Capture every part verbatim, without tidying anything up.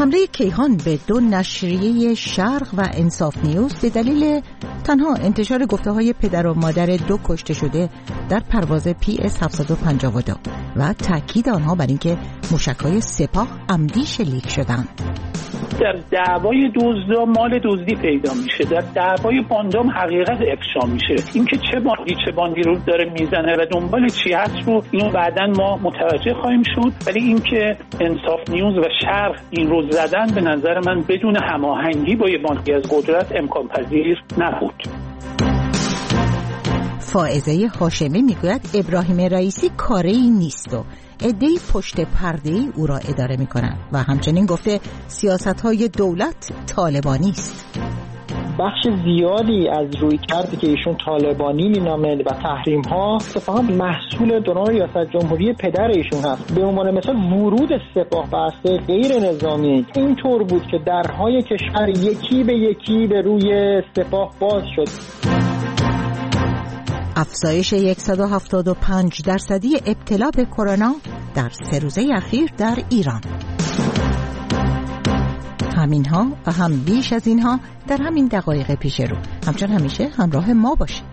حمله کیهان به دو نشریه شرق و انصاف نیوز به دلیل تنها انتشار گفته‌های پدر و مادر دو کشته شده در پرواز پی اس هفتصد و پنجاه و دو و تاکید آنها بر اینکه موشک‌های سپاه عمدی شلیک شدند. در دعوای دزدا مال دزدی پیدا میشه، در دعوای باندام حقیقت افشا میشه. اینکه چه باندی چه باندی رو داره میزنه و دنبال چی هست رو اینو بعداً ما متوجه خواهیم شد، ولی اینکه انصاف نیوز و شرق این رو زدن به نظر من بدون هماهنگی با یه باندی از قدرت امکان پذیر نبود. فائزه هاشمی میگوید ابراهیم رئیسی کاری نیست و عده‌ای پشت پرده‌ای او را اداره میکنند و همچنین گفته سیاست‌های دولت طالبانی است. بخش زیادی از روی کردی که ایشون طالبانی مینامد و تحریم ها اتفاقا محصول دوران ریاست جمهوری پدر ایشون هست. به عنوان مثال ورود سپاه به عرصه غیر نظامی اینطور بود که درهای کشور یکی به یکی به روی سپاه باز شد. افزایش صد و هفتاد و پنج درصدی ابتلا به کرونا در سه روزه اخیر در ایران. همینها و هم بیش از اینها در همین دقایق پیش رو. همچون همیشه همراه ما باشید.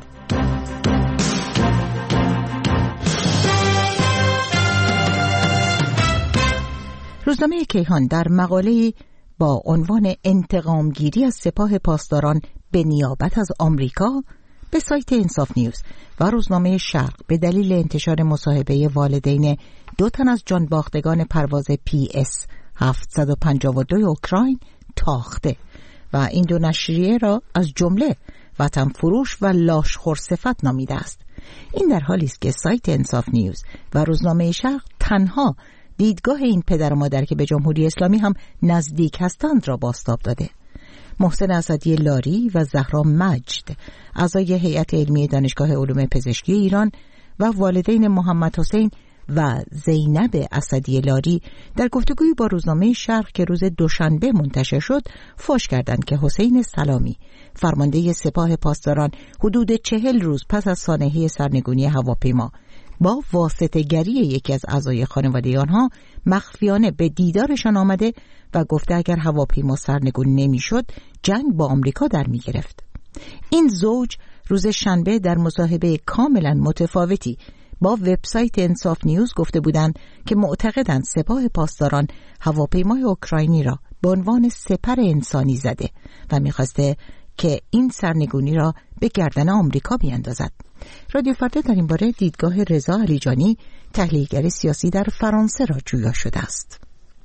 روزنامه کیهان در مقاله‌ای با عنوان انتقامگیری از سپاه پاسداران به نیابت از آمریکا به سایت انصاف نیوز و روزنامه شرق به دلیل انتشار مصاحبه والدین دو تن از جانباختگان پرواز پی اس هفتصد و پنجاه و دو اوکراین تاخته و این دو نشریه را از جمله وطن فروش و لاشخور صفت نامیده است. این در حالی است که سایت انصاف نیوز و روزنامه شرق تنها دیدگاه این پدر و مادر که به جمهوری اسلامی هم نزدیک هستند را بازتاب داده. محسن اسدی لاری و زهرا مجد اعضای هیئت علمی دانشگاه علوم پزشکی ایران و والدین محمد حسین و زینب اسدی لاری در گفتگویی با روزنامه شرق که روز دوشنبه منتشر شد فاش کردند که حسین سلامی فرمانده سپاه پاسداران حدود چهل روز پس از سانحه سرنگونی هواپیما با واسطه‌گری یکی از اعضای خانواده آنها مخفیانه به دیدارشان آمده و گفته اگر هواپیما سرنگون نمی‌شد جنگ با آمریکا در می‌گرفت. این زوج روز شنبه در مصاحبه کاملا متفاوتی با وبسایت انصاف نیوز گفته بودند که معتقدند سپاه پاسداران هواپیمای اوکراینی را به عنوان سپر انسانی زده و می‌خواسته که این سرنگونی را به گردن آمریکا بیاندازد. رادیو فردا در این باره دیدگاه رضا علیجانی تحلیلگر سیاسی در فرانسه را جویا شده است.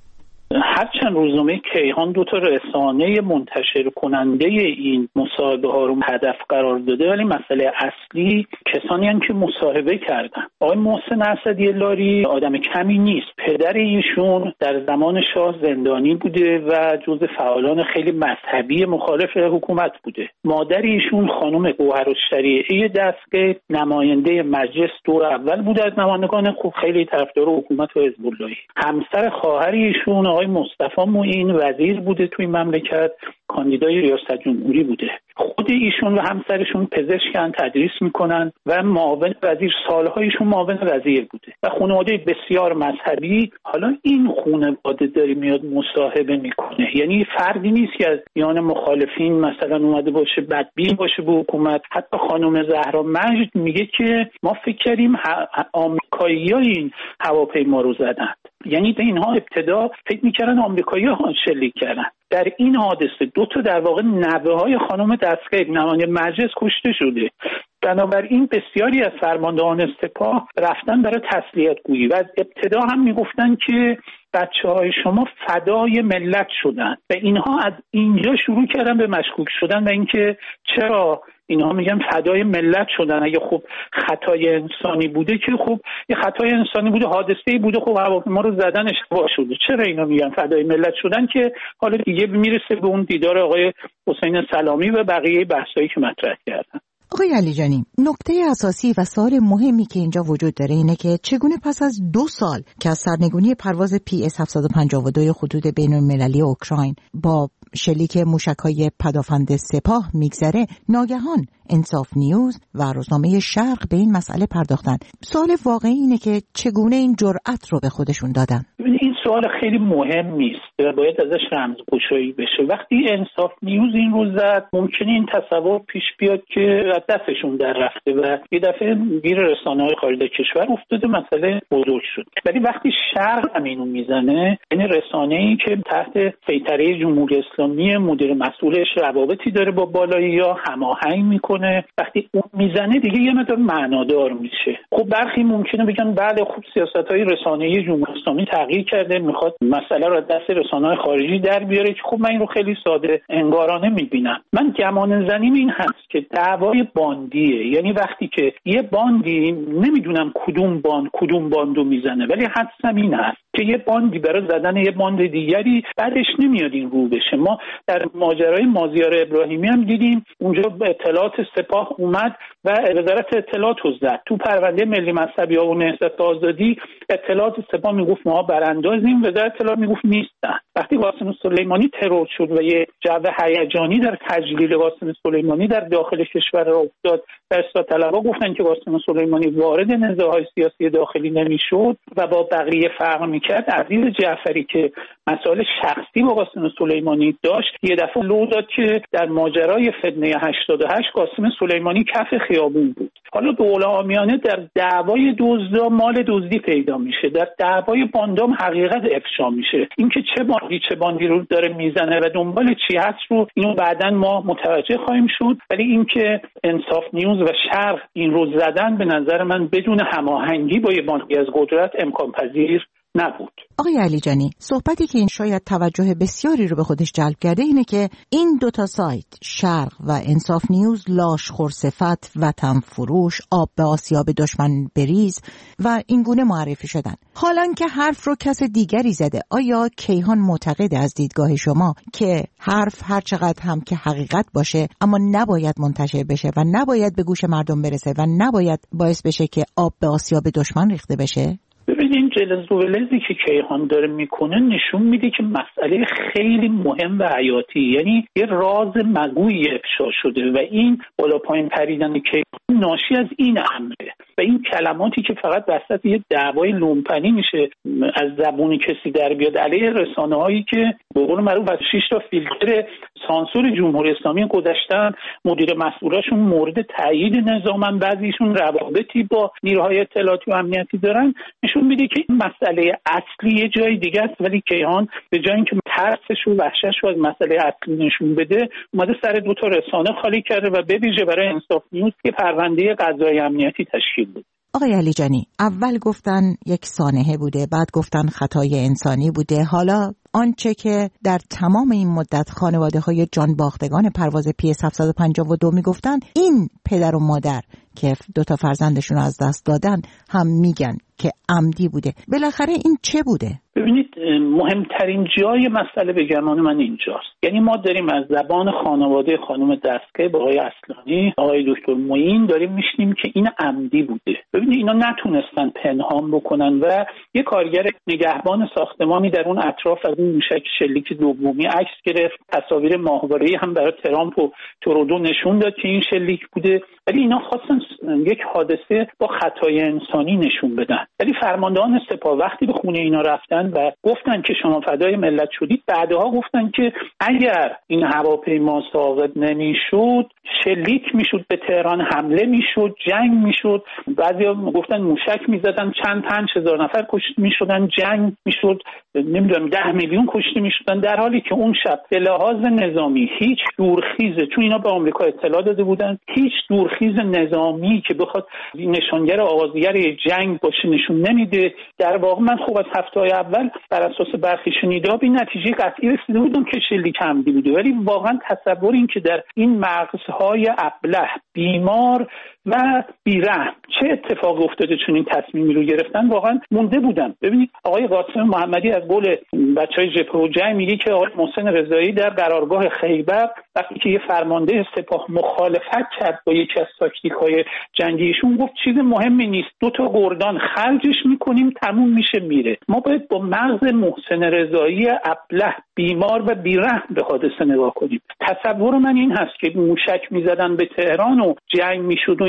هرچند روزنامه کیهان دو تا رسانه منتشر کننده این مصاحبه ها رو هدف قرار داده، ولی مسئله اصلی کسانی هستند که مصاحبه کردن. آقای محسن اسدی لاری آدم کمی نیست. پدر ایشون در زمان شاه زندانی بوده و جزو فعالان خیلی مذهبی مخالف حکومت بوده. مادر ایشون خانم گوهرالشریعه دستگاه نماینده مجلس دور اول بوده از نمایندگان خوب، خیلی طرفدار حکومت و حزب اللهی. همسر خواهر ایشون آقای مصطفی معین وزیر بوده توی مملکت، کاندیدای ریاست جمهوری بوده. خود ایشون و همسرشون پزشکن، تدریس میکنن و معاون وزیر سالهایشون معاون وزیر بوده و خانواده بسیار مذهبی. حالا این خانواده داره میاد مصاحبه میکنه، یعنی فردی نیست که از میان مخالفین مثلا اومده باشه بدبین باشه به حکومت. حتی خانم زهرا مجد میگه که ما فکر کردیم آمریکایی‌ها این هواپیما رو زدن، یعنی به اینها ابتدا فکر میکردن آمریکایی‌ها شلیک کردن. در این حادثه دو تا در واقع نوه های خانم دستگاه نماینده مجلس کشته شده. بنابراین بسیاری از فرماندهان سپاه رفتن برای تسلیت گویی و از ابتدا هم میگفتن که بچه‌های شما فدای ملت شدن و اینها از اینجا شروع کردن به مشکوک شدن و اینکه چرا اینها میگن فدای ملت شدن. اگه خب خطای انسانی بوده که خب یه خطای انسانی بوده، حادثه‌ای بوده، خب هواپیما رو زدن اشتباه شده. چرا اینا میگن فدای ملت شدن که حالا دیگه میرسه به اون دیدار آقای حسین سلامی و بقیه بحثایی که مطرح کردن. آقای علیجانی، نکته اساسی و سوال مهمی که اینجا وجود داره اینه که چگونه پس از دو سال که از سرنگونی پرواز پی اس هفتصد و پنجاه و دو حدود بین‌المللی اوکراین با شلیک موشک‌های پدافند سپاه میگذره، ناگهان انصاف نیوز و روزنامه شرق به این مسئله پرداختن. سوال واقعی اینه که چگونه این جرأت رو به خودشون دادن؟ این سوال خیلی مهمی است و باید ازش رمزگشایی بشه. وقتی انصاف نیوز این رو زد ممکنه این تصور پیش بیاد که از دستشون در رفته و یه دفعه گیر رسانه‌های خارج کشور افتاده، مسئله بزرگ شد. ولی وقتی شرق همینو میزنه، یعنی رسانه‌ای که تحت سیطره جمهوری اسلامی مدیر مسئولش روابطی داره با بالایی یا هماهنگ میکنه، وقتی اون میزنه دیگه یه مقدار معنادار میشه. خب برخی ممکنه بگن بله خوب سیاست‌های رسانه‌ای جمهوری اسلامی تغییر کرده، میخواد مسئله رو از دست رسانه‌های خارجی در بیاره که خب من این رو خیلی ساده انگارانه میبینم. من گمان زنیم این هست که دعوای باندیه، یعنی وقتی که یه باندی نمیدونم کدوم باند کدوم باندو میزنه، ولی حدسم این هست که یه باندی برای زدن یه باند دیگری بعدش نمیاد این رو بشه. ما در ماجرای مازیار ابراهیمی هم دیدیم اونجا به اطلاعات سپاه اومد و وزارت اطلاعات رو زد. تو پرونده ملی مذهبی و نهضت آزادی اطلاعات سپاه میگفت ما براندازیم، وزارت اطلاعات میگفت نیستن. وقتی قاسم سلیمانی ترور شد و یه جو هیجانی در تجلیل قاسم سلیمانی در داخل کشور را افتاد و اصلاح طلبها گفتن که قاسم سلیمانی وارد نزاع‌های سیاسی داخلی نمیشد و با بقیه فرق میکرد، عزیز جعفری که مسائل شخصی با قاسم سلیمانی داشت یه دفعه لو داد که در ماجرای فتنه هشتاد و هشت قاسم سلیمانی کف خیابون بود. حالا دولت‌عامیانه در دعوای دزدا مال دزدی پیدا میشه، در دعوای باندام حقیقت افشا میشه. اینکه چه باندی چه باندی رو داره میزنه و دنبال چی هست رو اینو بعداً ما متوجه خواهیم شد. ولی اینکه انصاف نیوز و شرق این رو زدن به نظر من بدون هماهنگی با یه باندی از قدرت امکان پذیر نبود. آقای علیجانی، صحبتی که این شاید توجه بسیاری رو به خودش جلب کرده اینه که این دوتا سایت شرق و انصاف نیوز لاشخور صفت، وطن فروش، آب به آسیاب دشمن بریز و این گونه معرفی شدن. حالان که حرف رو کس دیگری زده، آیا کیهان معتقد از دیدگاه شما که حرف هر چقدر هم که حقیقت باشه اما نباید منتشر بشه و نباید به گوش مردم برسه و نباید باعث بشه که آب به آسیاب دشمن ریخته بشه؟ ببینید جلز و ولزی که کیهان داره میکنه نشون میده که مسئله خیلی مهم و حیاتی، یعنی یه راز مگویی افشا شده و این بالا پایین پریدن کیهان ناشی از این امره و این کلماتی که فقط وسط یه دعوای لومپنی میشه از زبون کسی در بیاد علیه رسانه هایی که به قول معروف از شش تا فیلتر سانسور جمهوری اسلامی گذشتن، مدیر مسئولاشون مورد تایید نظامن، بعضیشون روابطی با نیروهای اطلاعاتی و امنیتی دارن، نشون میده که این مسئله اصلی یه جای دیگه است. ولی کیهان به جای اینکه ترسش و وحشتش رو از مسئله اصلی نشون بده اومده سر دو تا رسانه خالی کرده و به ویژه برای انصاف نیوز یه پرونده قضایی امنیتی تشکیل داد. آقای علیجانی، اول گفتن یک سانحه بوده، بعد گفتن خطای انسانی بوده، حالا آنچه که در تمام این مدت خانواده‌های جان باختگان پرواز پی اس هفتصد و پنجاه و دو میگفتن، این پدر و مادر که دو تا فرزندشون رو از دست دادن هم میگن که عمدی بوده. بالاخره این چه بوده؟ ببینید مهمترین جای مسئله به گمان من اینجاست. یعنی ما داریم از زبان خانواده خانم دستگاه با آقای اصلانی، آقای دکتر معین داریم میشنیم که این عمدی بوده. ببینید اینا نتونستن پنهان بکنن و یه کارگر نگهبان ساختمانی در اون اطراف از اون موشک شلیک دومی عکس گرفت، تصاویر ماهواره‌ای هم برای ترامپ و ترودو نشون داد که این شلیک بوده. ولی اینا خواستن یک حادثه با خطای انسانی نشون بدن. ولی فرماندهان سپاه وقتی به خونه اینا رفتن و گفتن که شما فدای ملت شدید، بعدها گفتن که اگر این هواپیما ساقط نمیشد شلیک میشد، به تهران حمله میشد، جنگ میشد. بعضیا گفتن موشک میزدن، چند پنج هزار نفر کشته میشدن، جنگ میشد، نمیدونم ده میلیون کشته میشدن، در حالی که اون شب به لحاظ نظامی هیچ دورخیزه، چون اینا به آمریکا اطلاع داده بودن، هیچ دورخیز نظامی که بخواد نشانگر آغازگر جنگ باشه نشون نمیده. در واقع من خب از هفته‌های اول بر اساس برخی شنیده‌ها به نتیجه قطعی رسیده بودم که شلیک عمدی بوده، ولی واقعا تصور این که در این مغزهای ابله، بیمار و بیرحم چه اتفاقی افتاده چون این تصمیمی رو گرفتن واقعا مونده بودم. ببینید آقای قاسم محمدی از قول بچهای جبهه و جنگ میگه که آقای محسن رضایی در قرارگاه خیبر وقتی که یه فرمانده سپاه مخالفت کرد با یکی از تاکتیک‌های جنگیشون، گفت چیز مهمی نیست، دو تا گردان خرجش میکنیم تموم میشه میره. ما باید با مغز محسن رضایی ابله، بیمار و بیرحم به حادثه نگاه کنیم. تصور من این هست که موشک میزدن به تهران و جنگ میشد و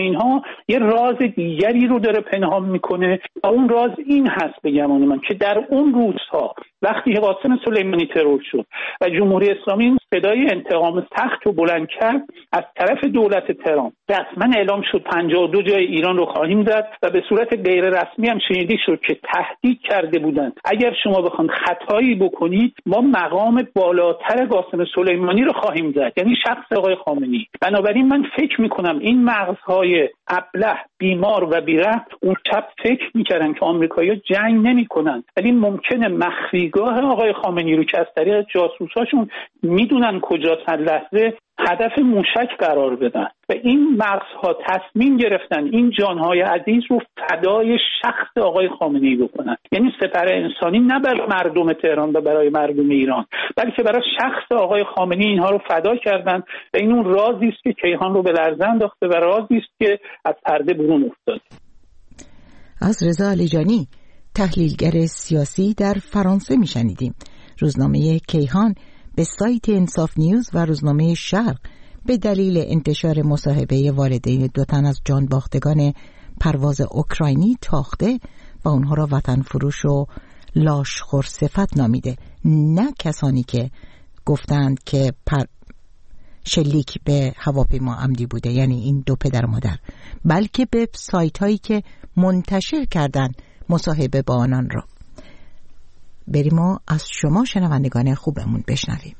اینها یه راز دیگری رو داره پنهان میکنه و اون راز این هست به گمان من که در اون روزها وقتی قاسم سلیمانی ترور شد و جمهوری اسلامی صدای انتقام سخت رو بلند کرد، از طرف دولت تهران رسما اعلام شد پنجاه و دو جای ایران رو خواهیم زد و به صورت غیر رسمی هم شنیده شد که تهدید کرده بودند اگر شما بخواید خطایی بکنید ما مقام بالاتر قاسم سلیمانی رو خواهیم زد، یعنی شخص آقای خامنه‌ای. بنابراین من فکر میکنم این مغزهای ابله، بیمار و بی‌رحم اون شب فکر میکردن که آمریکایی‌ها جنگ نمیکنن، ولی ممکنه مخفیگاه آقای خامنه‌ای رو که از طریق جاسوساشون میدونن کجاست هر لحظه هدف موشک قرار بدن و این مغزها تصمیم گرفتن این جانهای عزیز رو فدای شخص آقای خامنه‌ای بکنن، یعنی سپر انسانی نه برای مردم تهران و برای مردم ایران بلکه برای شخص آقای خامنه‌ای اینها رو فدا کردن و این اون رازی است که کیهان رو به لرزه انداخته و رازی است که از پرده برون افتاد. از رضا علیجانی، تحلیلگر سیاسی در فرانسه میشنیدیم. روزنامه کیهان به سایت انصاف نیوز و روزنامه شرق به دلیل انتشار مصاحبه والدین دو تن از جان باختگان پرواز اوکراینی تاخته و اونها را وطن فروش و لاشخور صفت نامیده، نه کسانی که گفتند که پر شلیک به هواپیما عمدی بوده، یعنی این دو پدر و مادر، بلکه به سایت هایی که منتشر کردن مصاحبه با آنان را. بریم و از شما شنوندگان خوبمون بشنویم.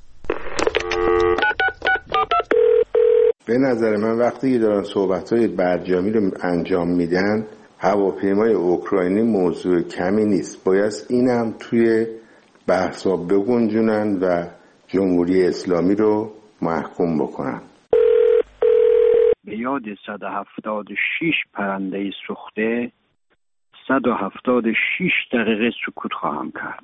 به نظر من وقتی دارن صحبت‌های برجامی رو انجام میدن، هواپیمای اوکراینی موضوع کمی نیست. باید این هم توی بحثا بگنجونن و جمهوری اسلامی رو محکوم بکنن. به یاد صد و هفتاد و شش پرنده سوخته صد و هفتاد و شش دقیقه سکوت خواهم کرد.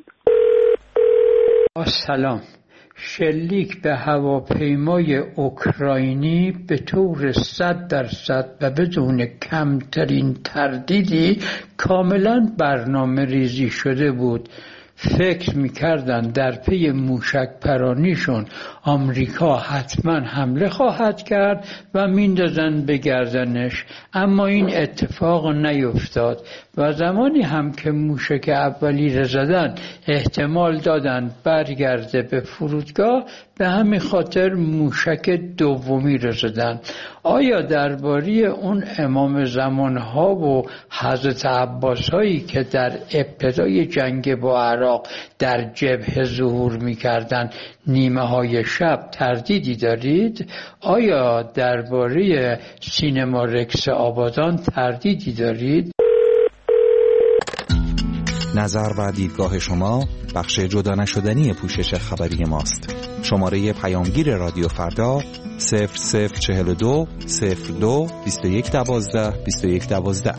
سلام. شلیک به هواپیمای اوکراینی به طور صد درصد و بدون کمترین تردیدی کاملا برنامه ریزی شده بود. فکر میکردن در پی موشک پرانیشون آمریکا حتما حمله خواهد کرد و میندازن به گردنش، اما این اتفاق نیفتاد و زمانی هم که موشک اولی را زدن احتمال دادن برگرده به فرودگاه، به همین خاطر موشک دومی را زدن. آیا درباره اون امام زمانها و حضرت عباس هایی که در ابتدای جنگ با عراق در جبهه ظهور می‌کردند نیمه های شب تردیدی دارید؟ آیا درباره سینما رکس آبادان تردیدی دارید؟ نظر و دیدگاه شما بخش جدا نشدنی پوشش خبری ماست. شماره پیامگیر رادیو فردا صفر صفر چهل و دو صفر دو بیست و یک دوازده بیست و یک دوازده.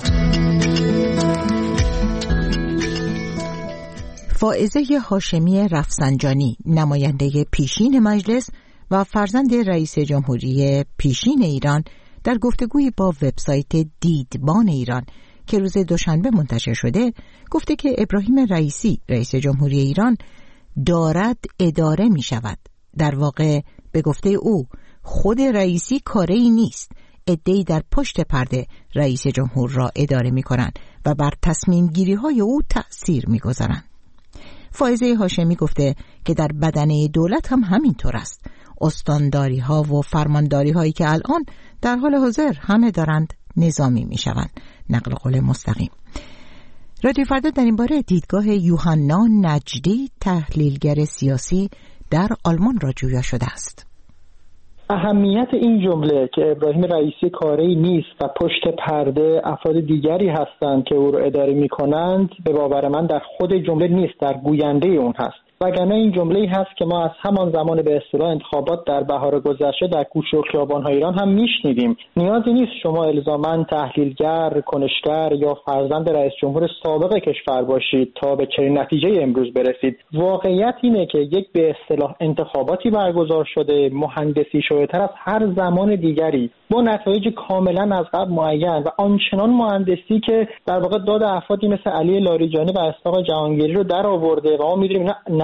فائزه هاشمی رفسنجانی، نماینده پیشین مجلس و فرزند رئیس جمهوری پیشین ایران، در گفتگوی با وبسایت دیدبان ایران که روز دوشنبه منتشر شده گفته که ابراهیم رئیسی رئیس جمهوری ایران دارد اداره می شود. در واقع به گفته او خود رئیسی کاری نیست، عده‌ای در پشت پرده رئیس جمهور را اداره می کنند و بر تصمیم گیری های او تأثیر می گذارند. فائزه هاشمی گفته که در بدنه دولت هم همینطور است. استانداری ها و فرمانداری هایی که الان در حال حاضر همه دارند نظامی می شوند. نقل قول مستقیم. رادیو فردا در این باره دیدگاه یوحنا نجدی، تحلیلگر سیاسی در آلمان را جویا شده است. اهمیت این جمله که ابراهیم رئیسی کاری نیست و پشت پرده افراد دیگری هستند که او را اداره می کنند، به باور من در خود جمله نیست، در گوینده اون هست. وگرنه این جمله‌ای هست که ما از همان زمان به اصطلاح انتخابات در بهار گذشته در کوچه و خیابان‌های ایران هم میشنیدیم. نیازی نیست شما الزاماً تحلیلگر، کنشگر یا فرزند رئیس جمهور سابق کشور باشید تا به چنین نتیجه امروز برسید. واقعیت اینه که یک به اصطلاح انتخاباتی برگزار شده، مهندسی شده‌تر از هر زمان دیگری، با نتایج کاملا از قبل معین و آنچنان مهندسی که در واقع داد افرادی مثل علی لاریجانی و اسحاق جهانگیری رو در آورده و ما می‌دونیم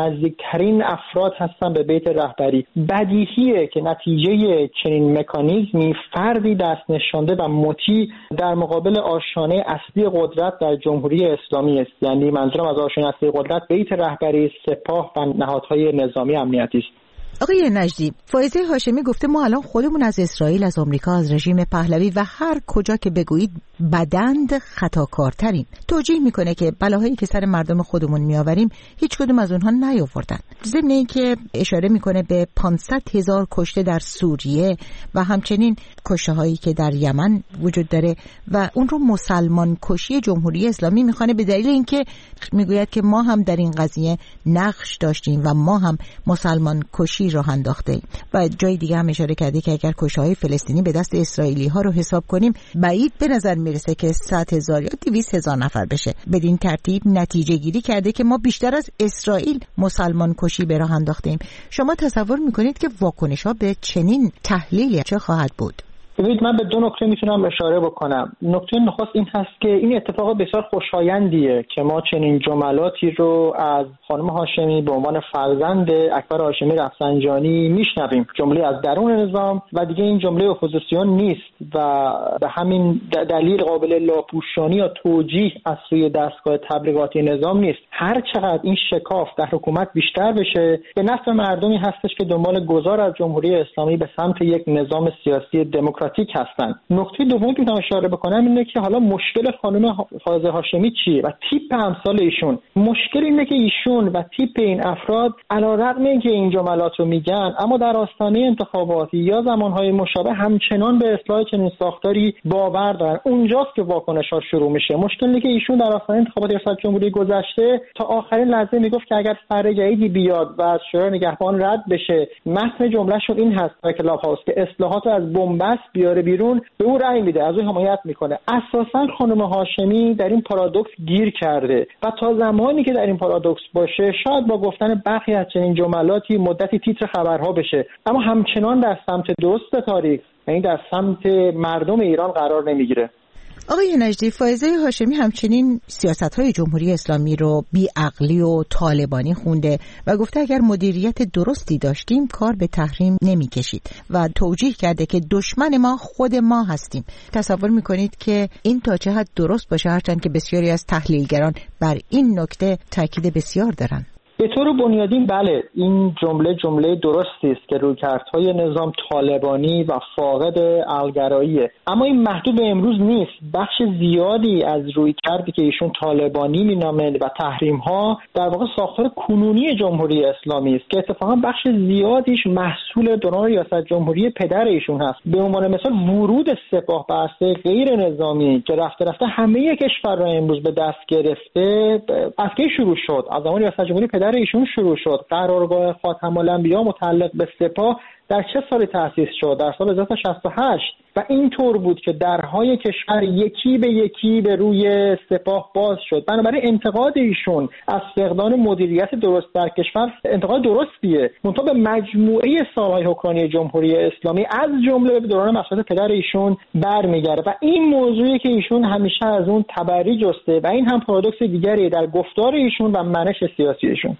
نزدیکترین افراد هستن به بیت رهبری. بدیهیه که نتیجه چنین مکانیزمی فردی دست نشانده و مطیع در مقابل آشیانه اصلی قدرت در جمهوری اسلامی است. یعنی منظورم از آشیانه اصلی قدرت بیت رهبری، سپاه و نهادهای نظامی امنیتی است. آقای نجدی، فائزه هاشمی گفته ما الان خودمون از اسرائیل، از آمریکا، از رژیم پهلوی و هر کجا که بگویید بدند خطاکارترین. توجیه میکنه که بلاهایی که سر مردم خودمون میآوریم هیچ کدوم از اونها نیاوردن. ضمن اینکه اشاره میکنه به پانصد هزار کشته در سوریه و همچنین کشته هایی که در یمن وجود داره و اون رو مسلمان کشی جمهوری اسلامی میخوانه، به دلیل اینکه میگوید که ما هم در این قضیه نقش داشتیم و ما هم مسلمان کشی راه انداخته ایم. و جای دیگه هم اشاره کرده که اگر کشته‌های فلسطینی به دست اسرائیلی ها رو حساب کنیم بعید به نظر میرسه که صد هزار یا دویست هزار نفر بشه. بدین ترتیب نتیجه گیری کرده که ما بیشتر از اسرائیل مسلمان کشی به راه انداخته ایم. شما تصور میکنید که واکنش ها به چنین تحلیلی چه خواهد بود؟ ببینید، من به دو نکته میتونم اشاره بکنم. نکته نخست این هست که این اتفاق بسیار خوشایندیه که ما چنین جملاتی رو از خانم هاشمی به عنوان فرزند اکبر هاشمی رفسنجانی میشنویم، جمله از درون نظام و دیگه این جمله اپوزیسیون نیست و به همین دلیل قابل لاپوشانی یا توجیه از سوی دستگاه تبلیغاتی نظام نیست. هر چقدر این شکاف در حکومت بیشتر بشه به نفع مردمی هستش که دنبال گذار از جمهوری اسلامی به سمت یک نظام سیاسی دموکراتیک هستند. نکته دومی که می‌خوام اشاره بکنم اینه که حالا مشکل خانم فائزه هاشمی چیه و تیپ امثال ایشون. مشکل اینه که ایشون و تیپ این افراد علیرغم اینکه این جملات رو میگن اما در آستانه انتخاباتی یا زمانهای مشابه همچنان به اصلاح چنین ساختاری باور دارن. اونجاست که واکنش‌ها شروع میشه. مشکل اینه که ایشون در آستانه انتخابات ریاست جمهوری گذشته تا آخرین لحظه میگفت که اگر سر جدیدی بیاد و از شورای نگهبان رد بشه، متن جمله‌شون این هست در کلاب هاوس که اصلاحات از بنبست بیاره بیرون، به او رأی میده، از او حمایت میکنه. اساساً خانم هاشمی در این پارادوکس گیر کرده و تا زمانی که در این پارادوکس باشه شاید با گفتن برخی از چنین جملاتی مدتی تیتر خبرها بشه، اما همچنان در سمت درست تاریخ، یعنی در سمت مردم ایران قرار نمیگیره. آقای نجدی، فائزه هاشمی همچنین سیاست‌های جمهوری اسلامی رو بی‌عقلی و طالبانی خونده و گفته اگر مدیریت درستی داشتیم کار به تحریم نمی‌کشید و توجیه کرده که دشمن ما خود ما هستیم. تصور می‌کنید که این تا چه حد درست باشه، هرچند که بسیاری از تحلیلگران بر این نکته تاکید بسیار دارن؟ به طور بنیادین بله، این جمله جمله درستی است که رویکردهای نظام طالبانی و فاقد عقل‌گراییه، اما این محدود به امروز نیست. بخش زیادی از رویکردی که ایشون طالبانی مینامند و تحریم‌ها در واقع ساختار کنونی جمهوری اسلامی است که اتفاقا بخش زیادیش محصول دوران ریاست جمهوری پدر ایشون هست. به عنوان مثال ورود سپاه به عرصه غیر نظامی که رفته رفته همه کشور را امروز به دست گرفته از کی شروع شد؟ از زمان ریاست جمهوری پدر ایشون شروع شد. قرارگاه خاتم الانبیا متعلق به سپاه در چه سالی تأسیس شد؟ در سال هزار و نهصد و شصت و هشت و اینطور بود که درهای کشور یکی به یکی به روی سپاه باز شد. بنابراین انتقاد ایشون از فقدان مدیریت درست در کشور انتقاد درستیه، منتها به مجموعه سالهای حکمرانی جمهوری اسلامی از جمله به دوران مسئولیت پدر ایشون برمیگرده و این موضوعی که ایشون همیشه از اون تبری جسته و این هم پارادوکس دیگری در گفتار ایشون و منش سیاسی ایشون.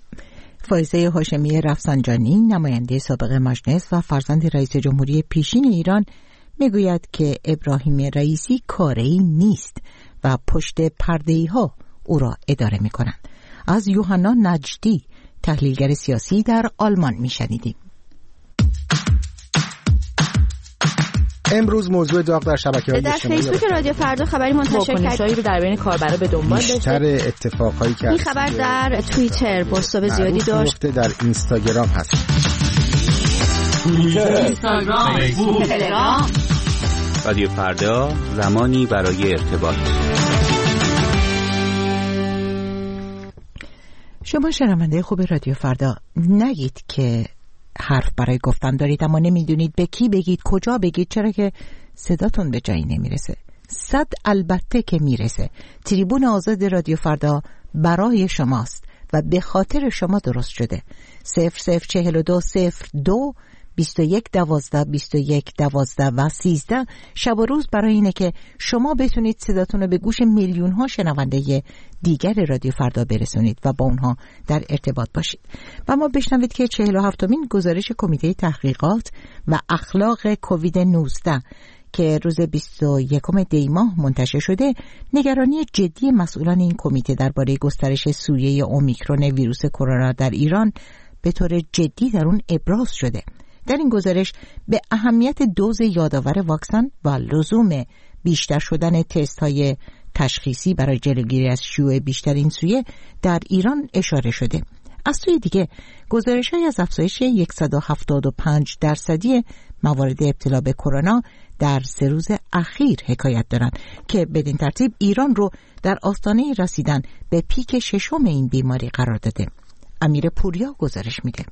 فائزه هاشمی رفسنجانی، نماینده سابق مجلس و فرزند رئیس جمهوری پیشین ایران، میگوید که ابراهیم رئیسی کاری نیست و پشت پرده‌ای ها او را اداره میکنند. از یوحنا نجدی، تحلیلگر سیاسی در آلمان میشنیدیم. امروز موضوع داغ در شبکه‌های اجتماعی در فیسبوک رادیو فردا خبری منتشر کرد رو در بین کاربرا به دنبال داشته. بیشتر اتفاقایی که این خبر در توییتر بازتاب زیادی داشت. در اینستاگرام هست. توییتر، اینستاگرام، فیسبوک، تلگرام. رادیو فردا، زمانی برای ارتباط. شما شنونده خوب رادیو فردا، نگید که حرف برای گفتن دارید اما نمیدونید به کی بگید، کجا بگید، چرا که صداتون به جایی نمیرسه. صد البته که میرسه. تریبون آزاد رادیو فردا برای شماست و به خاطر شما درست شده. صفر صفر چهل و دو صفر دو بیست و یک دوازده بیست و یک دوازده و سیزده شب و روز برای اینه که شما بتونید صداتون رو به گوش میلیون ها شنونده دیگر رادیو فردا برسونید و با اونها در ارتباط باشید. و ما بشنوید که چهل و هفتمین گزارش کمیته تحقیقات و اخلاق کووید نوزده که روز بیست و یکم دی ماه منتشر شده، نگرانی جدی مسئولان این کمیته درباره گسترش سویه اومیکرون ویروس کرونا در ایران به طور جدی در اون ابراز شده. در این گزارش به اهمیت دوز یادآور واکسن و لزوم بیشتر شدن تست های تشخیصی برای جلوگیری از شیوع بیشتر این سویه در ایران اشاره شده. از سوی دیگه گزارش‌های از افزایش صد و هفتاد و پنج درصدی موارد ابتلا به کرونا در سه روز اخیر حکایت دارند که بدین ترتیب ایران رو در آستانه رسیدن به پیک ششم این بیماری قرار داده. امیر پوریا گزارش میده.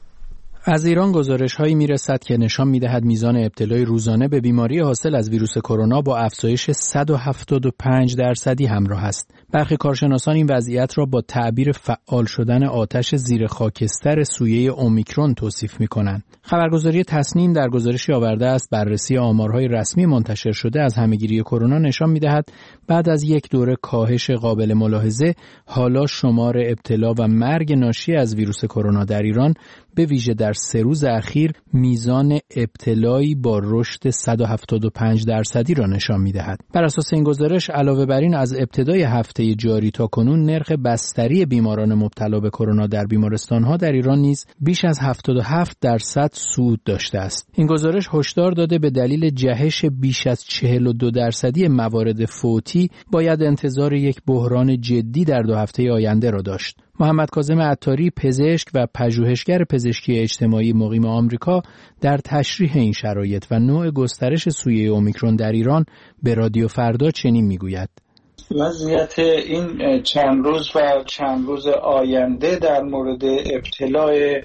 از ایران گزارش‌هایی میرسد که نشان می‌دهد میزان ابتلای روزانه به بیماری حاصل از ویروس کرونا با افزایش صد و هفتاد و پنج درصدی همراه است. برخی کارشناسان این وضعیت را با تعبیر فعال شدن آتش زیر خاکستر سویه اومیکرون توصیف می‌کنند. خبرگزاری تصنیم در گزارشی آورده است بررسی آمارهای رسمی منتشر شده از همه‌گیری کرونا نشان می‌دهد بعد از یک دوره کاهش قابل ملاحظه، حالا شمار ابتلا و مرگ ناشی از ویروس کرونا در ایران به ویژه در سه روز اخیر میزان ابتلایی با رشد صد و هفتاد و پنج درصدی را نشان می‌دهد. بر اساس این گزارش علاوه بر این از ابتدای هفته جاری تا کنون نرخ بستری بیماران مبتلا به کرونا در بیمارستان‌ها در ایران نیز بیش از هفتاد و هفت درصد صعود داشته است. این گزارش هشدار داده به دلیل جهش بیش از چهل و دو درصدی موارد فوتی باید انتظار یک بحران جدی در دو هفته آینده را داشت. محمد کاظم عطاری، پزشک و پژوهشگر پزشکی اجتماعی مقیم آمریکا، در تشریح این شرایط و نوع گسترش سویه اومیکرون در ایران به رادیو فردا چنین میگوید: وضعیت این چند روز و چند روز آینده در مورد ابتلای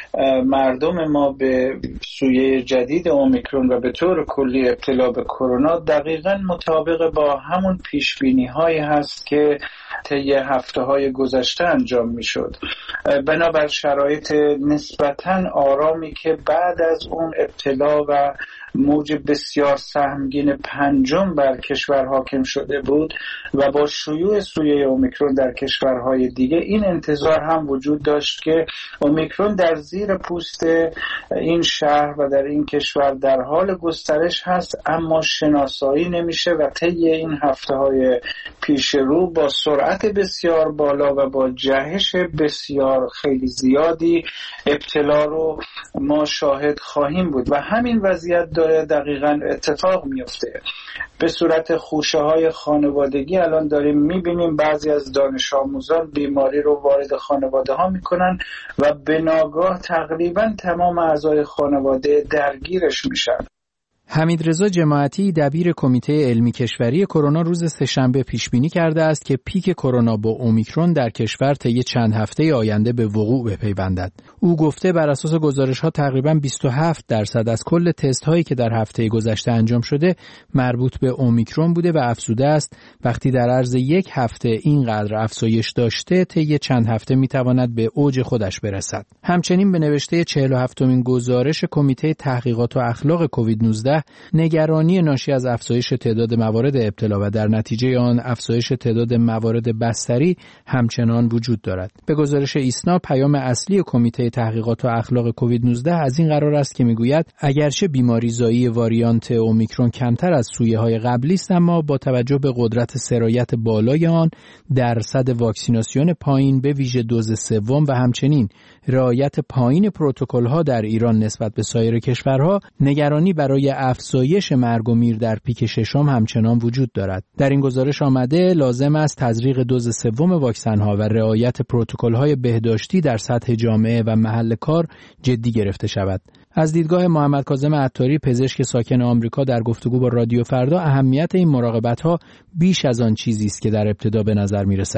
مردم ما به سویه جدید اومیکرون و به طور کلی ابتلا به کرونا دقیقاً مطابق با همون پیشبینی هایی هست که طی هفته های گذشته انجام می شد. بنابر شرایط نسبتاً آرامی که بعد از اون ابتلا و موج بسیار سهمگین پنجم بر کشور حاکم شده بود و با شیوع سویه اومیکرون در کشورهای دیگه، این انتظار هم وجود داشت که اومیکرون در زیر پوست این شهر و در این کشور در حال گسترش هست، اما شناسایی نمیشه و طی این هفته های پیش رو با سرعت بسیار بالا و با جهش بسیار خیلی زیادی ابتلا رو ما شاهد خواهیم بود و همین وضعیت داره دقیقاً اتفاق میفته. به صورت خوشه های خانوادگی الان داریم میبینیم بعضی از دانش آموزان بیماری رو وارد خانواده ها میکنن و به ناگاه تقریباً تمام اعضای خانواده درگیرش میشن. حمیدرضا جماعتی، دبیر کمیته علمی کشوری کرونا، روز سه‌شنبه پیش بینی کرده است که پیک کرونا با اومیکرون در کشور طی چند هفته آینده به وقوع بپیوندد. او گفته بر اساس گزارش‌ها تقریباً بیست و هفت درصد از کل تست‌هایی که در هفته گذشته انجام شده مربوط به اومیکرون بوده و افزوده است وقتی در عرض یک هفته اینقدر افزایش داشته، طی چند هفته می‌تواند به اوج خودش برسد. همچنین به نوشته چهل و هفتمین گزارش کمیته تحقیقات و اخلاق کووید نوزده نگرانی ناشی از افزایش تعداد موارد ابتلا و در نتیجه آن افزایش تعداد موارد بستری همچنان وجود دارد. به گزارش ایسنا، پیام اصلی کمیته تحقیقات و اخلاق کووید نوزده از این قرار است که میگوید اگرچه بیماری زایی واریانت اومیکرون کمتر از سویه های قبلی است، اما با توجه به قدرت سرایت بالای آن، درصد واکسیناسیون پایین به ویژه دوز سوم و همچنین رعایت پایین پروتکل ها در ایران نسبت به سایر کشورها، نگرانی برای افزایش مرگ و میر در پیک ششم همچنان وجود دارد. در این گزارش آمده لازم است تزریق دوز سوم واکسن ها و رعایت پروتکل های بهداشتی در سطح جامعه و محل کار جدی گرفته شود. از دیدگاه محمد کاظم عطاری، پزشک ساکن آمریکا، در گفتگو با رادیو فردا اهمیت این مراقبت‌ها بیش از آن چیزی است که در ابتدا به نظر می‌رسد.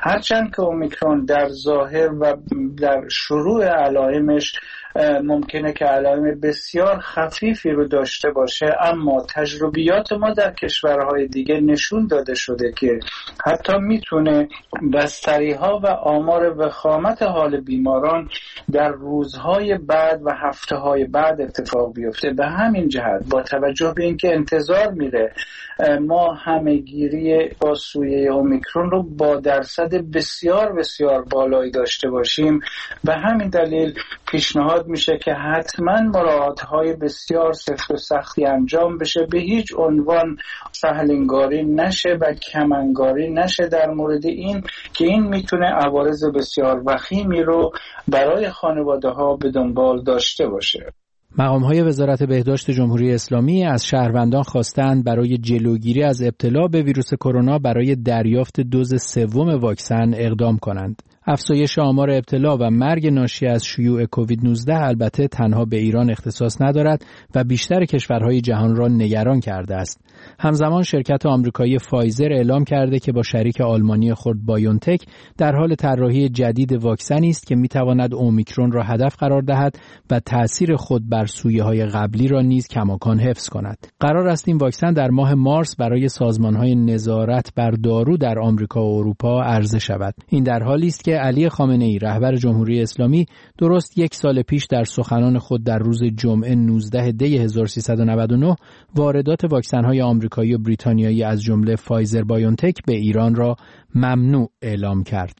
هرچند که اومیکرون در ظاهر و در شروع علائمش ممکنه که علائم بسیار خفیفی رو داشته باشه، اما تجربیات ما در کشورهای دیگه نشون داده شده که حتی میتونه بستری‌ها و آمار وخامت حال بیماران در روزهای بعد و هفته‌های بعد اتفاق بیفته. به همین جهت با توجه به اینکه انتظار میره ما همه‌گیری با سویه اومیکرون رو با درصد بسیار بسیار بالایی داشته باشیم، به همین دلیل پیشنهاد میشه که حتما مراعات‌های بسیار سفت و سختی انجام بشه، به هیچ عنوان سهل‌انگاری نشه و کم‌انگاری نشه در مورد این که این میتونه عوارض بسیار وخیمی رو برای خانواده‌ها به دنبال داشته باشه. مقام‌های وزارت بهداشت جمهوری اسلامی از شهروندان خواستند برای جلوگیری از ابتلا به ویروس کرونا برای دریافت دوز سوم واکسن اقدام کنند. افزایش آمار ابتلا و مرگ ناشی از شیوع کووید نوزده البته تنها به ایران اختصاص ندارد و بیشتر کشورهای جهان را نگران کرده است. همزمان شرکت آمریکایی فایزر اعلام کرده که با شریک آلمانی خود بایونتک در حال طراحی جدید واکسنی است که میتواند اومیکرون را هدف قرار دهد و تأثیر خود بر سویه‌های قبلی را نیز کماکان حفظ کند. قرار است این واکسن در ماه مارس برای سازمان‌های نظارت بر دارو در آمریکا و اروپا عرضه شود. این در حالی است که علی خامنه‌ای رهبر جمهوری اسلامی درست یک سال پیش در سخنان خود در روز جمعه نوزده دی هزار و سیصد و نود و نه واردات واکسن‌های آمریکایی و بریتانیایی از جمله فایزر بایونتک به ایران را ممنوع اعلام کرد.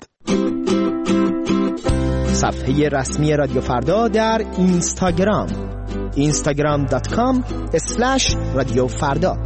صفحه رسمی رادیو فردا در اینستاگرام اینستاگرام دات کام اسلش رادیو فردا.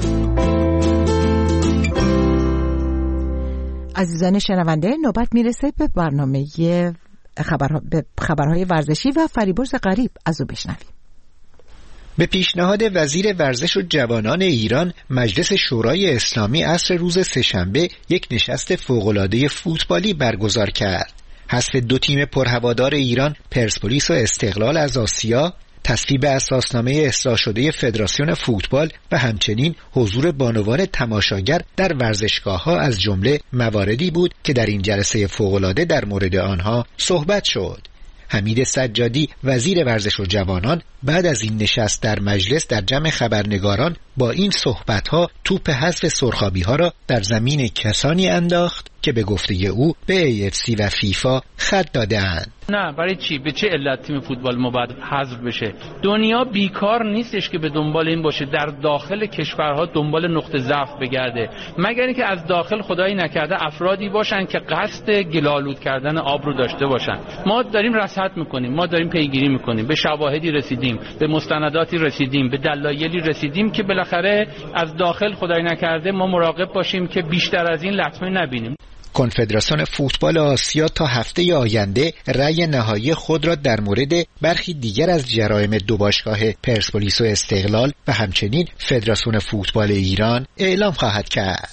عزیزان شنونده، نوبت میرسه به برنامه خبرها... به خبرهای ورزشی و فریبرز غریب از او بشنویم. به پیشنهاد وزیر ورزش و جوانان ایران، مجلس شورای اسلامی عصر روز سه‌شنبه یک نشست فوق‌العاده فوتبالی برگزار کرد. حذف دو تیم پرهوادار ایران، پرسپولیس و استقلال از آسیا، تصویب اساسنامه اصلاح شده فدراسیون فوتبال و همچنین حضور بانوان تماشاگر در ورزشگاه‌ها از جمله مواردی بود که در این جلسه فوق‌العاده در مورد آنها صحبت شد. حمید سجادی وزیر ورزش و جوانان بعد از این نشست در مجلس در جمع خبرنگاران با این صحبت‌ها توپ حذف سرخابی‌ها را در زمین کسانی انداخت که به گفته او به ای اف سی و فیفا خط داده‌اند. نه، برای چی؟ به چه علت تیم فوتبال ما باید حذف بشه؟ دنیا بیکار نیستش که به دنبال این باشه در داخل کشورها دنبال نقطه ضعف بگرده، مگر اینکه از داخل خدایی نکرده افرادی باشن که قصد گل‌آلود کردن آب رو داشته باشن. ما داریم رصد میکنیم، ما داریم پیگیری میکنیم، به شواهدی رسیدیم، به مستنداتی رسیدیم، به دلایلی رسیدیم که بالاخره از داخل خدایی نکرده ما مراقب باشیم که بیشتر از این لطمه نبینیم. کنفدراسیون فوتبال آسیا تا هفته آینده رأی نهایی خود را در مورد برخی دیگر از جرایم دو باشگاه پرسپولیس و استقلال و همچنین فدراسیون فوتبال ایران اعلام خواهد کرد.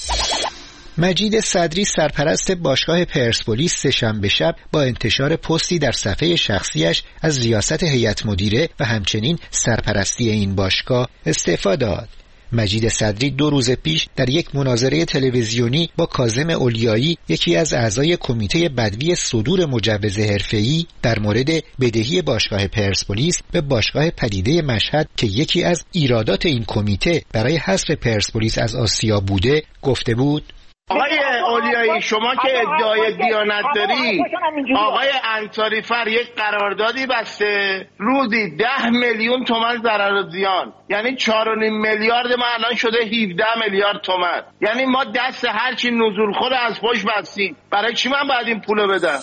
مجید صدری سرپرست باشگاه پرسپولیس سه‌شنبه شب با انتشار پستی در صفحه شخصیش از ریاست هیئت مدیره و همچنین سرپرستی این باشگاه استعفا داد. مجید صدری دو روز پیش در یک مناظره تلویزیونی با کاظم اولیایی، یکی از اعضای کمیته بدوی صدور مجوز حرفه‌ای، در مورد بدهی باشگاه پرسپولیس به باشگاه پدیده مشهد که یکی از ایرادات این کمیته برای حذف پرسپولیس از آسیا بوده گفته بود: آقای اولیایی، شما که ادعای دیانت داری، آقای انصاری فر یک قراردادی بسته روزی ده میلیون تومان ضرر و زیان، یعنی چهار و نیم میلیارد ما الان شده هفده میلیارد تومان، یعنی ما دست هرچی نزول خور از پشت بستیم. برای چی من باید این پولو بدم؟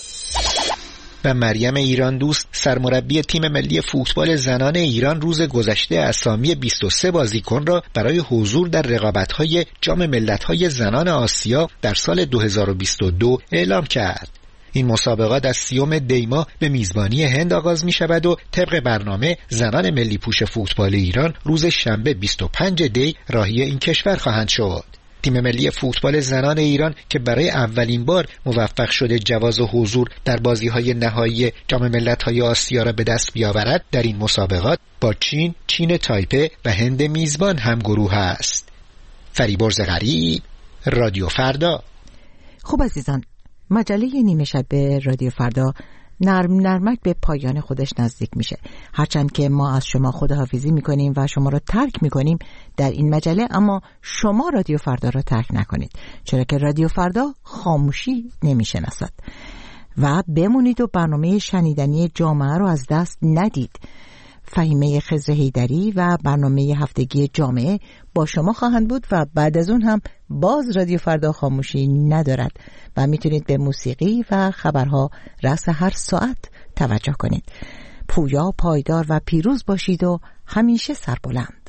و مریم ایران دوست سرمربی تیم ملی فوتبال زنان ایران روز گذشته اسامی بیست و سه بازیکن را برای حضور در رقابت‌های جام ملت‌های زنان آسیا در سال دو هزار و بیست و دو اعلام کرد. این مسابقات از سیوم دی ماه به میزبانی هند آغاز می شود و طبق برنامه زنان ملی پوش فوتبال ایران روز شنبه بیست و پنج دی راهی این کشور خواهند شد. تیم ملی فوتبال زنان ایران که برای اولین بار موفق شده جواز حضور در بازی‌های نهایی جام ملت‌های آسیا را به دست بیاورد، در این مسابقات با چین، چین تایپه و هند میزبان هم گروه است. فریبرز غریب، رادیو فردا. خب عزیزان، مجله نیمه شب رادیو فردا نرم نرمک به پایان خودش نزدیک میشه. هرچند که ما از شما خداحافظی میکنیم و شما رو ترک میکنیم در این مجله، اما شما رادیو فردا رو ترک نکنید، چرا که رادیو فردا خاموشی نمیشناسد. و بمونید و برنامه شنیدنی جامعه رو از دست ندید. فهیمه خضر حیدری و برنامه هفتگی جامعه با شما خواهند بود و بعد از اون هم باز رادیو فردا خاموشی ندارد و میتونید به موسیقی و خبرها رأس هر ساعت توجه کنید. پویا، پایدار و پیروز باشید و همیشه سربلند.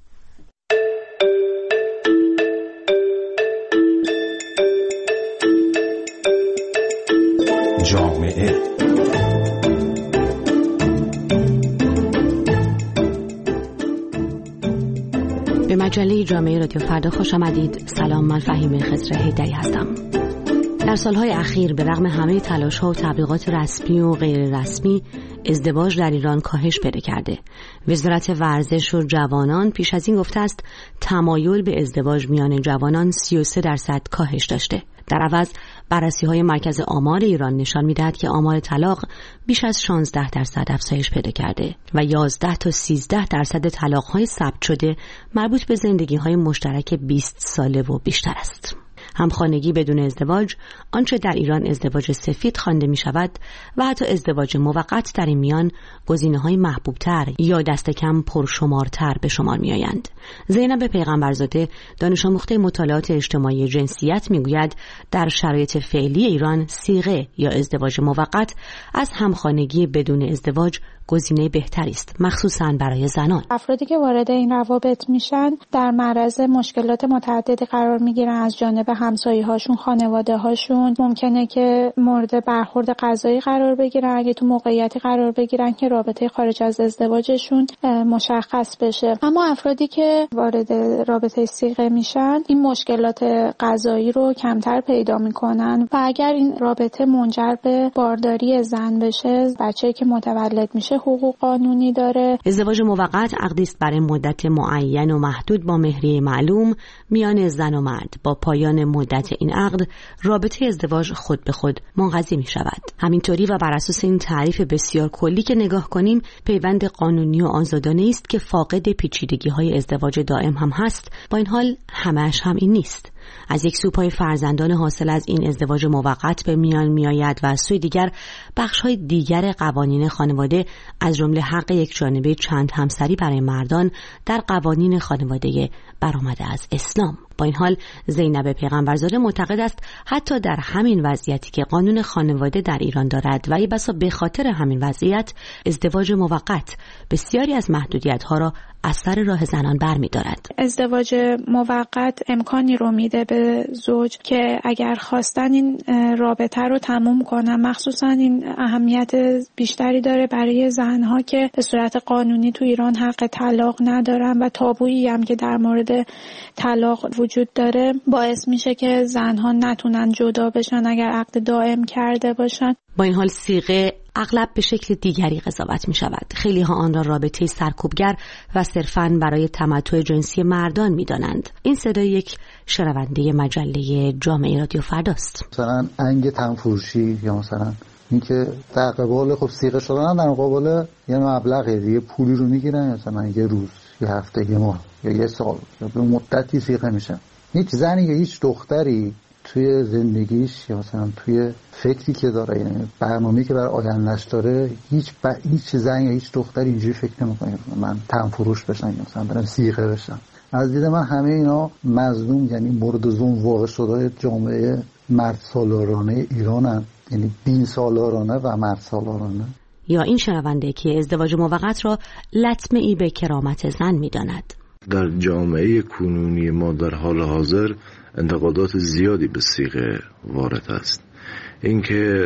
جامعه به مجله جامعه رادیو فردا خوش آمدید. سلام، من فهیمه خضر حیدری هستم. در سالهای اخیر به رغم همه تلاش‌ها و تبلیغات رسمی و غیر رسمی، ازدواج در ایران کاهش پیدا کرده. وزارت ورزش و جوانان پیش از این گفته است تمایل به ازدواج میان جوانان سی و سه درصد کاهش داشته. در عوض بررسی‌های مرکز آمار ایران نشان می‌دهد که آمار طلاق بیش از شانزده درصد افزایش پیدا کرده و یازده تا سیزده درصد طلاق‌های ثبت شده مربوط به زندگی‌های مشترک بیست ساله و بیشتر است. همخانگی بدون ازدواج، آنچه در ایران ازدواج سفید خوانده می شود و حتی ازدواج موقت در این میان گزینه‌های محبوبتر یا دست کم پرشمارتر به شمار می آیند. زینب پیغمبرزاده، دانش آموخته مطالعات اجتماعی جنسیت، می گوید در شرایط فعلی ایران صیغه یا ازدواج موقت از همخانگی بدون ازدواج گزینه بهتری است، مخصوصاً برای زنان. افرادی که وارد این روابط میشن در معرض مشکلات متعددی قرار میگیرن از جانب همسایه‌هاشون، خانواده‌هاشون. ممکنه که مورد برخورد قضایی قرار بگیرن اگه تو موقعیتی قرار بگیرن که رابطه خارج از ازدواجشون مشخص بشه. اما افرادی که وارد رابطه صیغه میشن این مشکلات قضایی رو کمتر پیدا میکنن و اگر این رابطه منجر به بارداری زن بشه، بچه‌ای که متولد میشه حقوق قانونی داره. ازدواج موقت عقدی است برای مدت معین و محدود با مهریه معلوم میان زن و مرد. با پایان مدت این عقد، رابطه ازدواج خود به خود منقضی می شود. همینطوری و بر اساس این تعریف بسیار کلی که نگاه کنیم، پیوند قانونی و آزادانه است که فاقد پیچیدگی‌های ازدواج دائم هم هست. با این حال همه‌اش هم این نیست. از یک سو پای فرزندان حاصل از این ازدواج موقت به میان میآید و از سوی دیگر بخش‌های دیگر قوانین خانواده از جمله حق یک جانبه چند همسری برای مردان در قوانین خانواده برآمده از اسلام. با این حال زینب پیغمبرزاده معتقد است حتی در همین وضعیتی که قانون خانواده در ایران دارد و ای بسا به خاطر همین وضعیت ازدواج موقت بسیاری از محدودیت‌ها را از سر راه زنان برمی‌دارد. ازدواج موقت امکانی رو میده به زوج که اگر خواستن این رابطه رو تموم کنن، مخصوصا این اهمیت بیشتری داره برای زنها که به صورت قانونی تو ایران حق طلاق ندارن و تابویی هم که در مورد طلاق وجود داره باعث میشه که زنها نتونن جدا بشن اگر عقد دائم کرده باشن. با این حال صیغه اغلب به شکل دیگری قضاوت می شود. خیلی ها آن را رابطه سرکوبگر و صرفاً برای تمتع جنسی مردان می دانند. این صدای یک شنونده مجله جامعه رادیو فرداست. مثلا انگ تنفروشی یا مثلا اینکه در قبال خب صیغه شدن در مقابل یه مبلغی دیگه پولی رو میگیرن، مثلا یه روز، یه هفته، یه ماه یا یه سال یا به مدتی صیغه میشن. هیچ زنی یا هیچ دختری توی زندگیش یا مثلا توی فکری که داره، یعنی برنامه‌ای که برای آینده‌اش داره، هیچ ب... هیچ زن یا هیچ دختری اینجوری فکر نمی‌کنه من تنفروش بشن یا مثلا برم صیغه بشن. از دید من همه اینا مظلوم، یعنی مورد ظلم واقع شده جامعه مرد سالارانه ایرانن، یعنی دین سالارانه و مرد سالارانه. یا این شنونده که ازدواج موقت را لطمه ای به کرامت زن می‌داند. در جامعه کنونی ما در حال حاضر انتقادات زیادی به صیغه وارد است. اینکه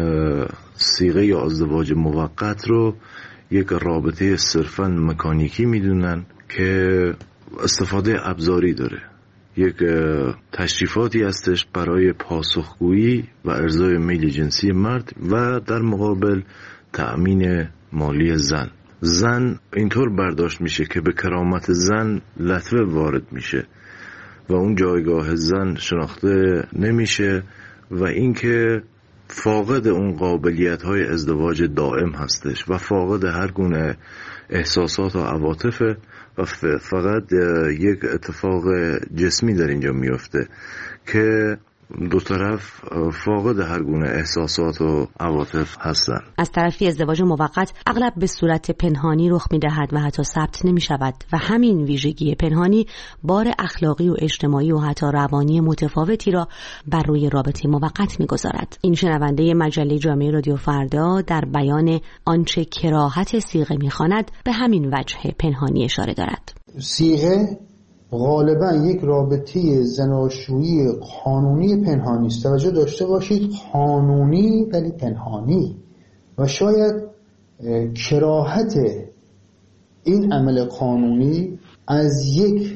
صیغه یا ازدواج موقت رو یک رابطه صرفاً مکانیکی میدونن که استفاده ابزاری داره، یک تشریفاتی هستش برای پاسخگویی و ارضای میل جنسی مرد و در مقابل تأمین مالی زن. زن اینطور برداشت میشه که به کرامت زن لطمه وارد میشه و اون جایگاه زن شناخته نمیشه و اینکه فاقد اون قابلیت های ازدواج دائم هستش و فاقد هر گونه احساسات و عواطف و فقط یک اتفاق جسمی در اینجا میفته که دو طرف فاقد هر گونه احساسات و عواطف هستن. از طرفی ازدواج موقت اغلب به صورت پنهانی رخ می‌دهد و حتی ثبت نمی‌شود و همین ویژگی پنهانی بار اخلاقی و اجتماعی و حتی روانی متفاوتی را بر روی رابطه موقت می‌گذارد. این شنونده مجله جامعه رادیو فردا در بیان آنچه کراهت صیغه می‌خواند به همین وجه پنهانی اشاره دارد. صیغه غالبا یک رابطه زناشویی قانونی پنهانی است. توجه داشته باشید، قانونی ولی پنهانی، و شاید کراهت این عمل قانونی از یک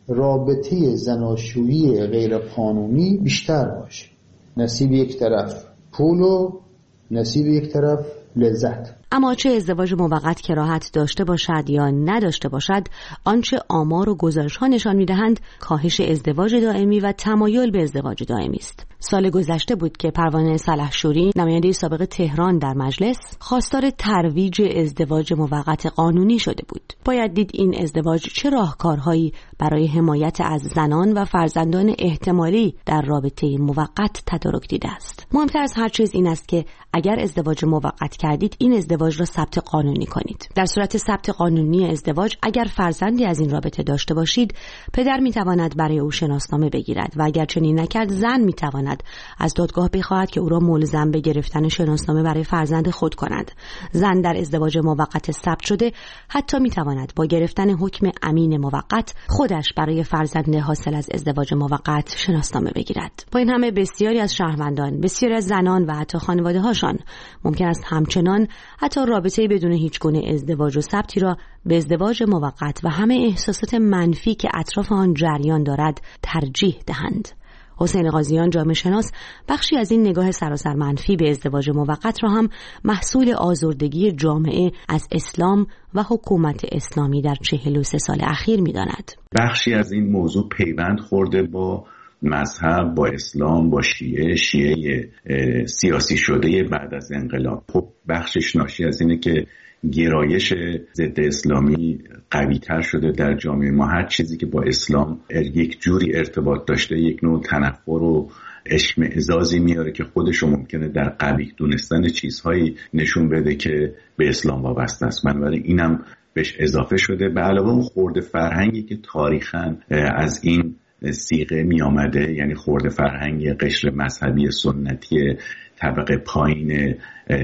رابطه زناشویی غیر قانونی بیشتر باشه. نصیب یک طرف پول و نصیب یک طرف لذت. اما چه ازدواج موقت کراهت داشته باشد یا نداشته باشد، آنچه آمار و گزارش‌ها نشان می‌دهند کاهش ازدواج دائمی و تمایل به ازدواج دائمی است. سال گذشته بود که پروانه سلحشوری، نماینده سابق تهران در مجلس، خواستار ترویج ازدواج موقت قانونی شده بود. باید دید این ازدواج چه راهکارهایی برای حمایت از زنان و فرزندان احتمالی در رابطه موقت تدارک دیده است. مهمتر از هر چیز این است که اگر ازدواج موقت کردید، این ازدواج را ثبت قانونی کنید. در صورت ثبت قانونی ازدواج، اگر فرزندی از این رابطه داشته باشید، پدر میتواند برای او شناسنامه بگیرد و اگر چنین نکرد، زن میتواند از دادگاه بخواهد که او را ملزم به گرفتن شناسنامه برای فرزند خود کند. زن در ازدواج موقت ثبت شده حتی میتواند با گرفتن حکم امین موقت خودش برای فرزند حاصل از ازدواج موقت شناسنامه بگیرد. با این همه بسیاری از شهروندان، بسیاری از زنان و حتی خانواده‌هاشان ممکن است همچنان حتی رابطه بدون هیچ گونه ازدواج و ثبتی را به ازدواج موقت و همه احساسات منفی که اطراف آن جریان دارد ترجیح دهند. حسین قاضیان، جامعه شناس، بخشی از این نگاه سراسر منفی به ازدواج موقت را هم محصول آزردگی جامعه از اسلام و حکومت اسلامی در چهل و سه سال اخیر می‌داند. بخشی از این موضوع پیوند خورده با مذهب، با اسلام، با شیعه شیعه سیاسی شده بعد از انقلاب. خب بخشش ناشی از اینه که گرایش ضد اسلامی قوی تر شده در جامعه ما. هر چیزی که با اسلام یک جوری ارتباط داشته یک نوع تنفر و اشمئزازی میاره که خودش ممکنه در قبیح دونستن چیزهایی نشون بده که به اسلام وابسته است. بنابراین اینم بهش اضافه شده، به علاوه اون خورده فرهنگی که تاریخاً از این صیغه می آمده، یعنی خورده فرهنگی قشر مذهبی سنتی طبقه پایین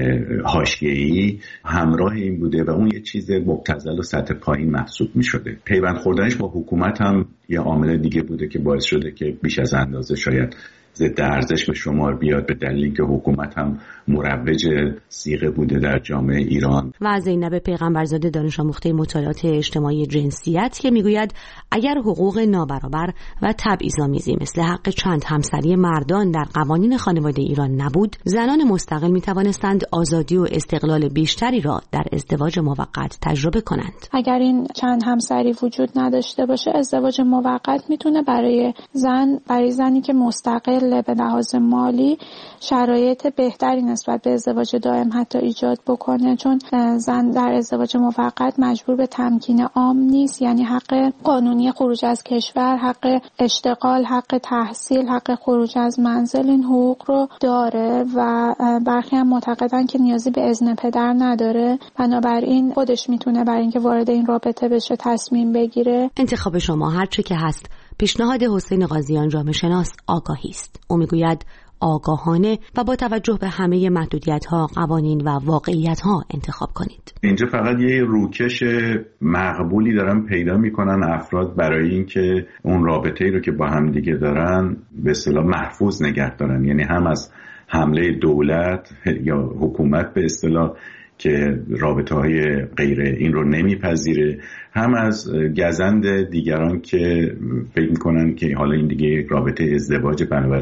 حاشیه‌ای همراه این بوده و اون یه چیز مبتذل و سطح پایین محسوب می شده. پیوند خوردنش با حکومت هم یه عامل دیگه بوده که باعث شده که بیش از اندازه شاید ضد ارزش به شمار بیاد، به دلیل اینکه حکومت هم مروج صیغه بوده در جامعه ایران. و زینب پیغمبرزاده، دانش آموخته مطالعات اجتماعی جنسیت، که میگوید اگر حقوق نابرابر و تبعیض‌آمیزی مثل حق چند همسری مردان در قوانین خانواده ایران نبود، زنان مستقل میتوانستند آزادی و استقلال بیشتری را در ازدواج موقت تجربه کنند. اگر این چند همسری وجود نداشته باشه، ازدواج موقت میتونه برای زن برای زنی که مستقل به لحاظ مالی شرایط بهتری نسبت به ازدواج دائم حتی ایجاد بکنه، چون زن در ازدواج موقت مجبور به تمکین عام نیست، یعنی حق قانونی خروج از کشور، حق اشتغال، حق تحصیل، حق خروج از منزل، این حقوق رو داره و برخی هم معتقدن که نیازی به اذن پدر نداره، بنابراین خودش میتونه برای اینکه وارد این رابطه بشه تصمیم بگیره. انتخاب شما هر چه که هست. پیشنهاد حسین قاضیان، جامعه شناس، آگاهی است. او میگوید آگاهانه و با توجه به همه محدودیت‌ها، قوانین و واقعیت‌ها انتخاب کنید. اینجا فقط یه روکش مقبولی دارن پیدا میکنن افراد برای اینکه اون رابطه‌ای رو که با هم دیگه دارن به اصطلاح محفوظ نگه دارن، یعنی هم از حمله دولت یا حکومت به اصطلاح که رابطه‌های غیر این رو نمیپذیره، هم از گزند دیگران که فکر میکنن که حالا این دیگه یک رابطه ازدواج، بنابراین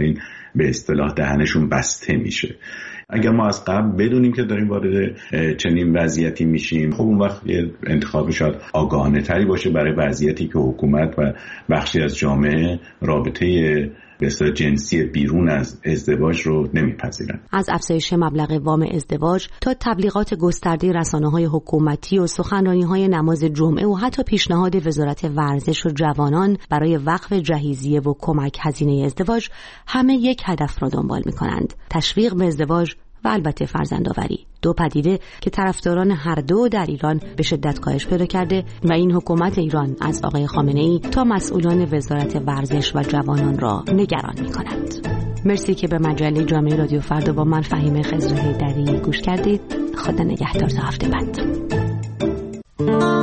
به اصطلاح دهنشون بسته میشه. اگر ما از قبل بدونیم که داریم وارد چنین وضعیتی میشیم، خب اون وقت انتخاب شاید آگاهانه تری باشه برای وضعیتی که حکومت و بخشی از جامعه رابطه به اصطلاح جنسی بیرون از ازدواج رو نمیپذیرن. از افزایش مبلغ وام ازدواج تا تبلیغات گسترده رسانه‌های حکومتی و سخنرانی‌های نماز جمعه و حتی پیشنهاد وزارت ورزش و جوانان برای وقف جهیزیه و کمک هزینه ازدواج، همه یک هدف را دنبال می‌کنند: تشویق به ازدواج و البته فرزندآوری. دو پدیده که طرفداران هر دو در ایران به شدت کاهش پیدا کرده و این حکومت ایران از آقای خامنه‌ای تا مسئولان وزارت ورزش و جوانان را نگران می‌کند. مرسی که به مجله جامعه رادیو فردا با من فهیمه خضر حیدری گوش کردید. خدا نگهدار تا هفته بعد.